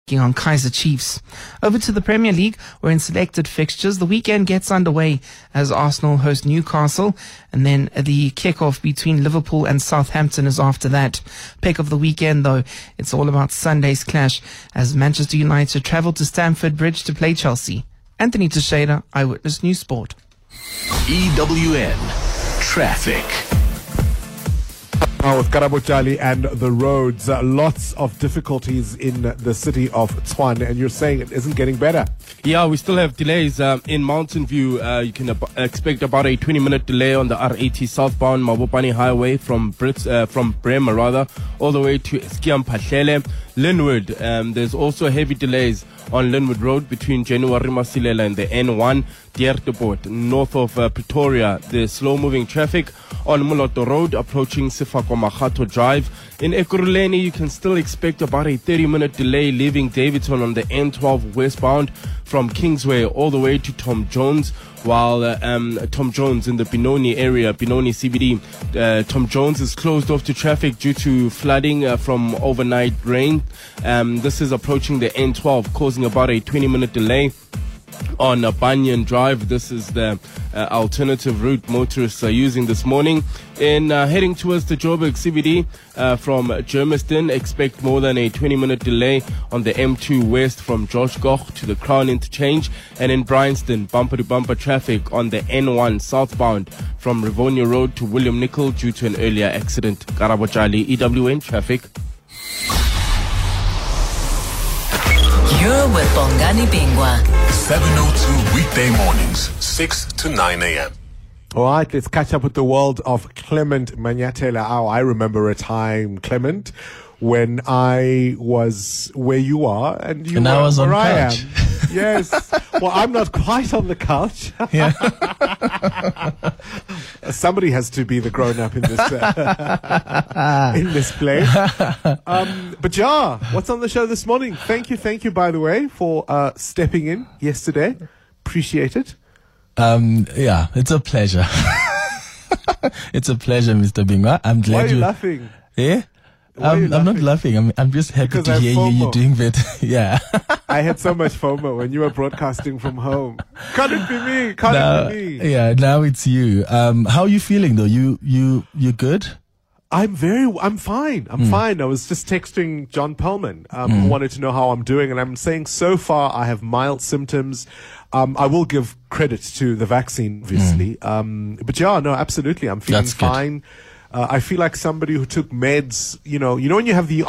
on Kaizer Chiefs. Over to the Premier League, where in selected fixtures, the weekend gets underway as Arsenal host Newcastle, and then the kickoff between Liverpool and Southampton is after that. Pick of the weekend, though, it's all about Sunday's clash as Manchester United travel to Stamford Bridge to play Chelsea. Anthony Teixeira, Eyewitness News Sport. EWN Traffic. Now with Karabo Jali and the roads, lots of difficulties in the city of Tshwane, and you're saying it isn't getting better. Yeah, we still have delays in Mountain View. You can expect about a 20-minute delay on the R80 southbound Mabopane Highway from Bremer all the way to Skiamphahlele. Linwood, there's also heavy delays on Linwood Road between January Masilela and the N1. Diersdorp, north of Pretoria, there's slow-moving traffic on Moloto Road approaching Sefako Drive. In Ekurhuleni, you can still expect about a 30-minute delay leaving Davidson on the N12 westbound from Kingsway all the way to Tom Jones, while Tom Jones in the Benoni area, Benoni CBD, Tom Jones is closed off to traffic due to flooding from overnight rain. This is approaching the N12, causing about a 20-minute delay on Banyan Drive. This is the alternative route motorists are using this morning. In heading towards the Joburg CBD from Germiston, expect more than a 20-minute delay on the M2 West from George Goch to the Crown Interchange. And in Bryanston, bumper-to-bumper traffic on the N1 southbound from Rivonia Road to William Nicol due to an earlier accident. Karabo Jali, EWN Traffic. You're with Bongani Bingwa. 7:02 weekday mornings, 6 to 9 a.m. All right, let's catch up with the world of Clement Manyathela. Oh, I remember a time, Clement, when I was where you are and you were I was where on I couch. am. Yes. Well, I'm not quite on the couch. Yeah. Somebody has to be the grown-up in this in this place. But yeah, what's on the show this morning? Thank you, by the way, for stepping in yesterday. Appreciate it. Yeah, it's a pleasure. It's a pleasure, Mr. Bingwa. I'm glad Why are you laughing? Yeah? Why are you I'm not laughing. I'm just happy Because to I have hear FOMO. you're doing better. Yeah. I had so much FOMO when you were broadcasting from home. Can't it be me? Can't it be me? Yeah, now it's you. How are you feeling though? You good? I'm fine. I'm fine. I was just texting John Pellman, who wanted to know how I'm doing, and I'm saying so far I have mild symptoms. I will give credit to the vaccine, obviously. But yeah, no, absolutely. I'm feeling That's good. fine. I feel like somebody who took meds, you know when you have the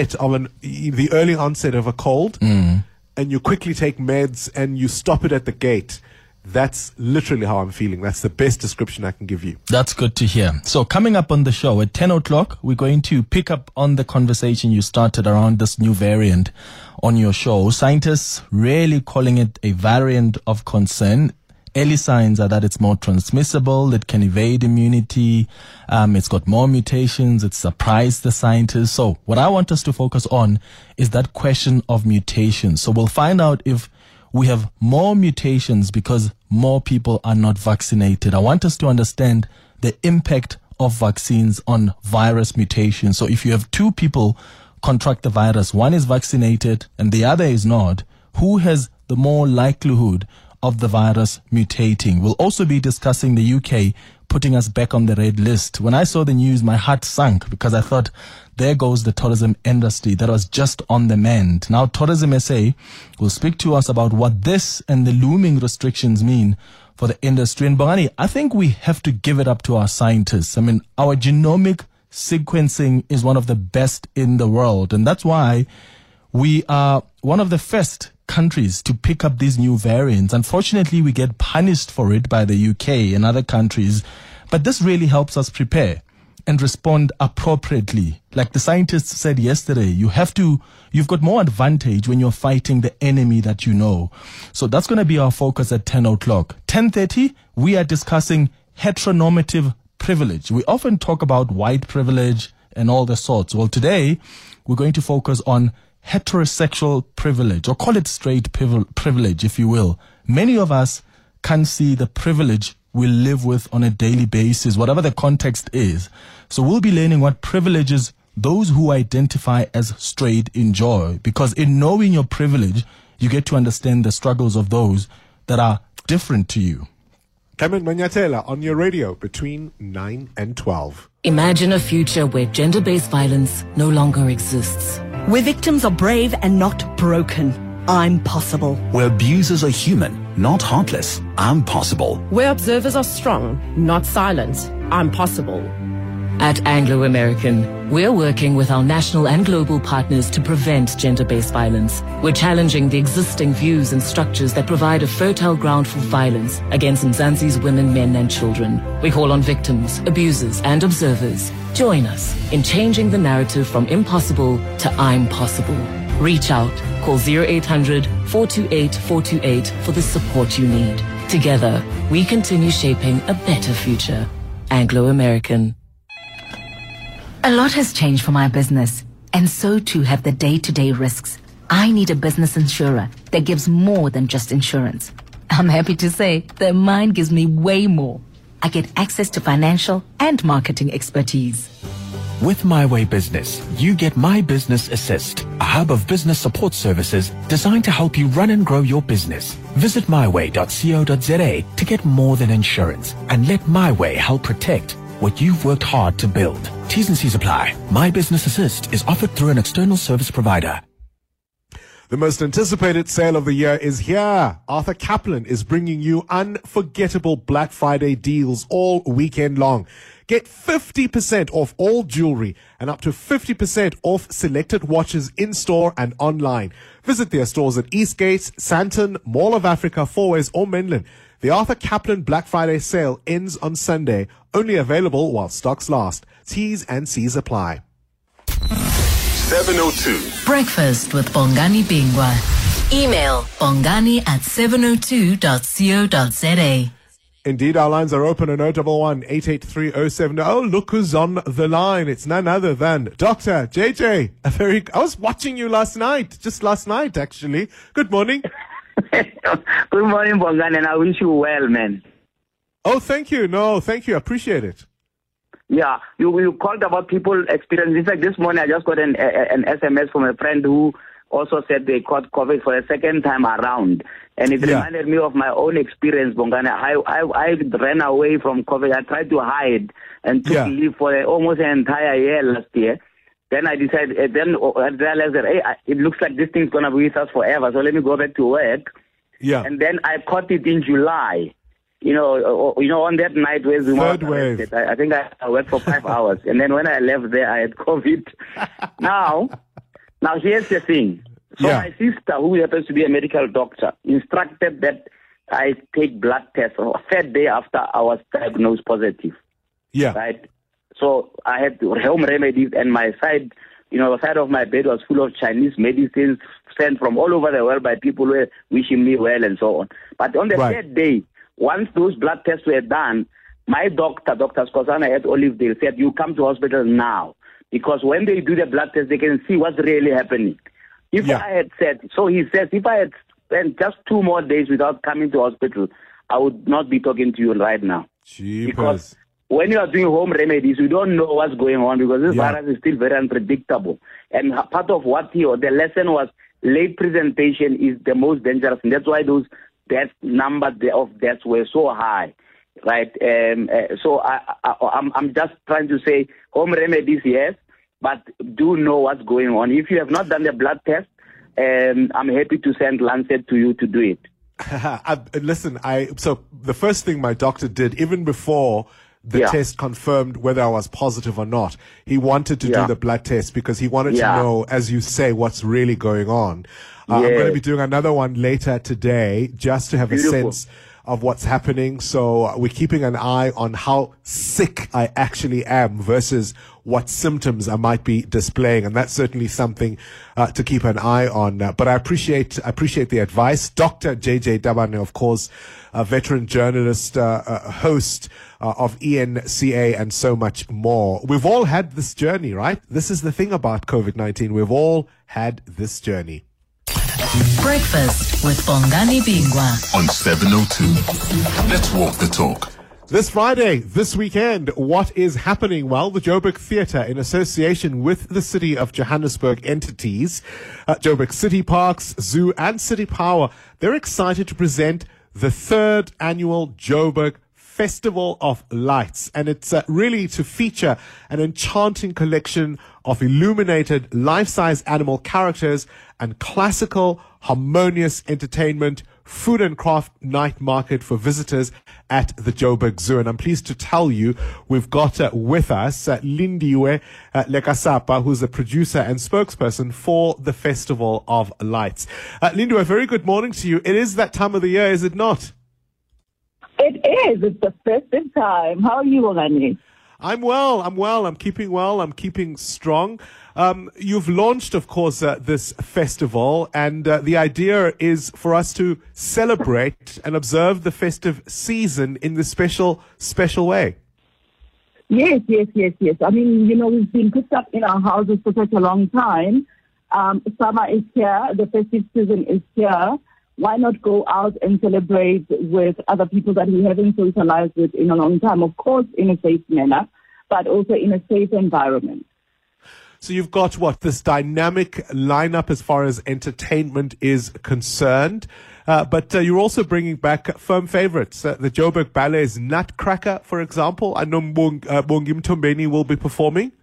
early onset of a cold, and you quickly take meds and you stop it at the gate. That's literally how I'm feeling. That's the best description I can give you. That's good to hear. So coming up on the show at 10 o'clock, we're going to pick up on the conversation you started around this new variant on your show. Scientists really calling it a variant of concern. Early signs are that it's more transmissible, it can evade immunity, it's got more mutations, it surprised the scientists. So what I want us to focus on is that question of mutations. So we'll find out if we have more mutations because more people are not vaccinated. I want us to understand the impact of vaccines on virus mutations. So if you have two people contract the virus, one is vaccinated and the other is not, who has the more likelihood of the virus mutating? We'll also be discussing the UK putting us back on the red list. When I saw the news, my heart sunk because I thought, there goes the tourism industry that was just on the mend. Now, Tourism SA will speak to us about what this and the looming restrictions mean for the industry. And Bongani, I think we have to give it up to our scientists. I mean, our genomic sequencing is one of the best in the world. And that's why we are one of the first countries to pick up these new variants. Unfortunately, we get punished for it by the UK and other countries. But this really helps us prepare and respond appropriately. Like the scientists said yesterday, you've got more advantage when you're fighting the enemy that you know. So that's going to be our focus at 10 o'clock. 10:30, we are discussing heteronormative privilege. We often talk about white privilege and all the sorts. Well, today, we're going to focus on heterosexual privilege, or call it straight privilege, if you will. Many of us can't see the privilege we live with on a daily basis, whatever the context is. So we'll be learning what privileges those who identify as straight enjoy, because in knowing your privilege, you get to understand the struggles of those that are different to you. Clement Manyatela on your radio between 9 and 12. Imagine a future where gender-based violence no longer exists. Where victims are brave and not broken. I'm possible. Where abusers are human, not heartless. I'm possible. Where observers are strong, not silent. I'm possible. At Anglo American, we're working with our national and global partners to prevent gender-based violence. We're challenging the existing views and structures that provide a fertile ground for violence against Mzansi's women, men and children. We call on victims, abusers and observers. Join us in changing the narrative from impossible to I'm possible. Reach out, call 0800 428 428 for the support you need. Together, we continue shaping a better future. Anglo American. A lot has changed for my business, and so too have the day-to-day risks. I need a business insurer that gives more than just insurance. I'm happy to say that mine gives me way more. I get access to financial and marketing expertise. With MyWay Business, you get My Business Assist, a hub of business support services designed to help you run and grow your business. Visit myway.co.za to get more than insurance and let MyWay help protect what you've worked hard to build. T's and C's apply. My Business Assist is offered through an external service provider. The most anticipated sale of the year is here. Arthur Kaplan is bringing you unforgettable Black Friday deals all weekend long. Get 50% off all jewelry and up to 50% off selected watches in-store and online. Visit their stores at Eastgate, Sandton, Mall of Africa, Fourways or Menlyn. The Arthur Kaplan Black Friday sale ends on Sunday. Only available while stocks last. T's and C's apply. 702. Breakfast with Bongani Bingwa. Email bongani@702.co.za. Indeed, our lines are open on 011 883 070. Oh, look who's on the line. It's none other than Dr. JJ. I was watching you just last night, actually. Good morning. Good morning, Bongani, and I wish you well, man. Oh, thank you. No, thank you. I appreciate it. Yeah, you called about people experience. In fact, this morning I just got an SMS from a friend who also said they caught COVID for a second time around. And it reminded me of my own experience, Bongani. I ran away from COVID. I tried to hide and took leave for almost an entire year last year. Then I decided, I realized that, hey, it looks like this thing's going to be with us forever, so let me go back to work. Yeah. And then I caught it in July. You know, on that night where Zuma was arrested, I think I worked for 5 hours. And then when I left there, I had COVID. Now here's the thing. So my sister, who happens to be a medical doctor, instructed that I take blood tests a third day after I was diagnosed positive. Yeah. Right? So I had home remedies, and my side, the side of my bed was full of Chinese medicines sent from all over the world by people who were wishing me well and so on. But on the third day, once those blood tests were done, my doctor, Dr. Skosana at Olivedale, said, you come to hospital now. Because when they do the blood test, they can see what's really happening. If I had said, so he says, if I had spent just 2 more days without coming to hospital, I would not be talking to you right now. Because when you are doing home remedies, you don't know what's going on because this virus is still very unpredictable. And part of the lesson was late presentation is the most dangerous. And that's why those number of deaths were so high, right? So I'm just trying to say home remedies, yes, but do know what's going on. If you have not done the blood test, I'm happy to send Lancet to you to do it. Listen, so the first thing my doctor did, even before the test confirmed whether I was positive or not, he wanted to do the blood test because he wanted to know, as you say, what's really going on. I'm going to be doing another one later today just to have a sense of what's happening. So we're keeping an eye on how sick I actually am versus what symptoms I might be displaying. And that's certainly something to keep an eye on. But I appreciate the advice. Dr. JJ Dabane, of course, a veteran journalist, host of ENCA and so much more. We've all had this journey, right? This is the thing about COVID-19. We've all had this journey. Breakfast with Bongani Bingwa on 702. Let's walk the talk. This Friday, this weekend, what is happening? Well, the Joburg Theatre, in association with the City of Johannesburg entities, Joburg City Parks, Zoo and City Power, they're excited to present the third annual Joburg Festival of Lights. And it's really to feature an enchanting collection of illuminated life-size animal characters and classical, harmonious entertainment, food and craft night market for visitors at the Joburg Zoo. And I'm pleased to tell you we've got with us Lindiwe Lekasapa, who's the producer and spokesperson for the Festival of Lights. Lindiwe, very good morning to you. It is that time of the year, is it not? It is. It's the festive time. How are you, Olani? I'm well. I'm keeping well. I'm keeping strong. You've launched, of course, this festival, and the idea is for us to celebrate and observe the festive season in this special way. Yes. I mean, we've been put up in our houses for such a long time. Summer is here. The festive season is here. Why not go out and celebrate with other people that we haven't socialized with in a long time? Of course, in a safe manner, but also in a safe environment. So you've got this dynamic lineup as far as entertainment is concerned, but you're also bringing back firm favorites. The Joburg Ballet's Nutcracker, for example. I know Bongi Mtombeni will be performing.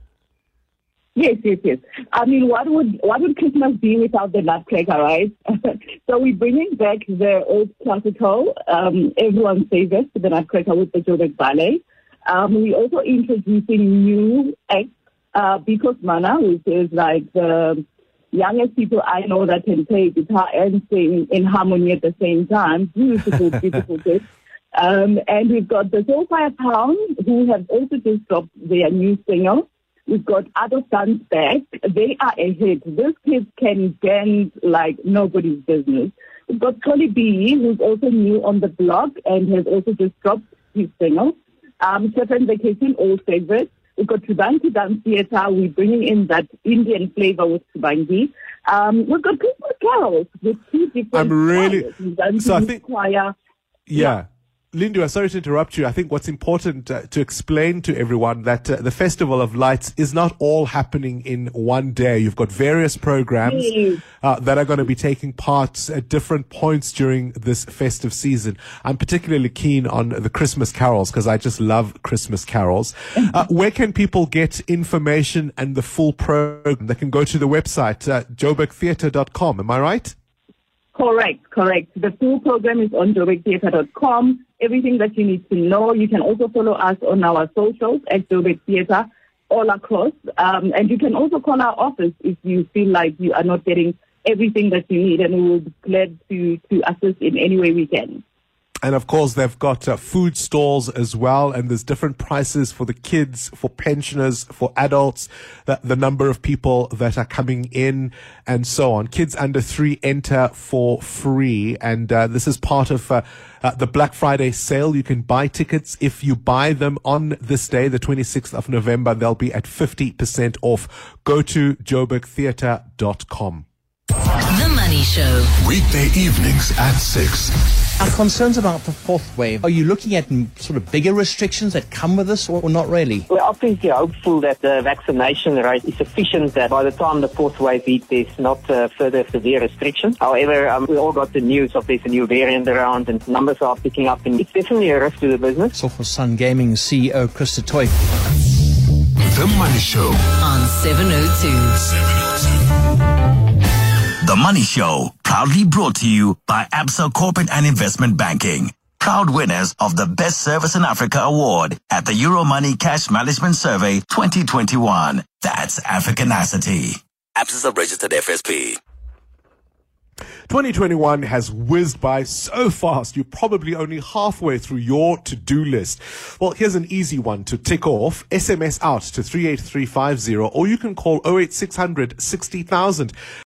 Yes. I mean, what would Christmas be without the Nutcracker, right? So we're bringing back the old classical, everyone's favorite, the Nutcracker with the Joburg Ballet. We're also introducing new acts, Bikos Mana, which is like the youngest people I know that can play guitar and sing in harmony at the same time. Beautiful kids. And we've got the Soulfire Town, who have also just dropped their new single. We've got Other Sons back. They are a hit. These kids can dance like nobody's business. We've got Collie B, who's also new on the block and has also just dropped his single. Chef and Vacation, old favorite. We've got Tubangi Dance Theatre. We're bringing in that Indian flavor with Tubangi. We've got Christmas carols with two different choirs. So I think choir. Yeah. Lindiwe, sorry to interrupt you. I think what's important to explain to everyone that the Festival of Lights is not all happening in one day. You've got various programs that are going to be taking part at different points during this festive season. I'm particularly keen on the Christmas carols because I just love Christmas carols. Where can people get information and the full program? They can go to the website, joburgtheatre.com. Am I right? Correct. The full program is on joburgtheatre.com. Everything that you need to know. You can also follow us on our socials at Joburg Theatre all across. And you can also call our office if you feel like you are not getting everything that you need, and we'll be glad to assist in any way we can. And of course, they've got food stalls as well, and there's different prices for the kids, for pensioners, for adults, the number of people that are coming in, and so on. Kids under 3 enter for free, and this is part of the Black Friday sale. You can buy tickets. If you buy them on this day, the 26th of November, they'll be at 50% off. Go to joburgtheatre.com. The Money Show. Weekday evenings at 6. Are concerns about the fourth wave, are you looking at sort of bigger restrictions that come with this or not really? We're obviously hopeful that the vaccination rate is sufficient that by the time the fourth wave hits, there's not further severe restrictions. However, we all got the news of there's a new variant around and numbers are picking up, and it's definitely a risk to the business. So for Sun Gaming CEO Chris du Toit. The Money Show on 702. The Money Show, proudly brought to you by Absa Corporate and Investment Banking. Proud winners of the Best Service in Africa Award at the Euromoney Cash Management Survey 2021. That's Africanacity. Absa registered FSP. 2021 has whizzed by so fast, you're probably only halfway through your to-do list. Well, here's an easy one to tick off. SMS out to 38350, or you can call 08600 60,000.